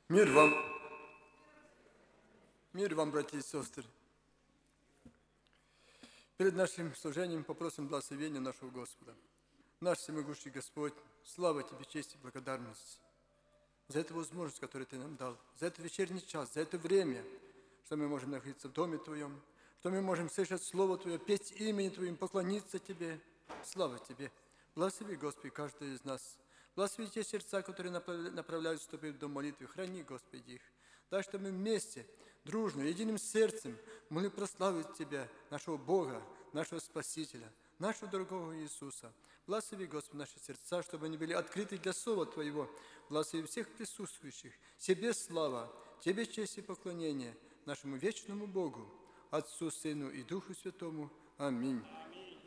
Мир вам! Мир вам, братья и сестры! Перед нашим служением попросим благословения нашего Господа. Наш всемогущий Господь, слава Тебе, честь и благодарность за эту возможность, которую Ты нам дал, за этот вечерний час, за это время, что мы можем находиться в Доме Твоем, что мы можем слышать Слово Твое, петь имени Твоим, поклониться Тебе. Слава Тебе! Благослови, Господи, каждого из нас. Благослови те сердца, которые направляют вступить в дом молитвы. Храни, Господи, их. Так, чтобы мы вместе, дружно, единым сердцем могли прославить Тебя, нашего Бога, нашего Спасителя, нашего дорогого Иисуса. Благослови, Господи, наши сердца, чтобы они были открыты для Слова Твоего. Благослови всех присутствующих. Тебе слава, Тебе честь и поклонение, нашему вечному Богу, Отцу, Сыну и Духу Святому. Аминь.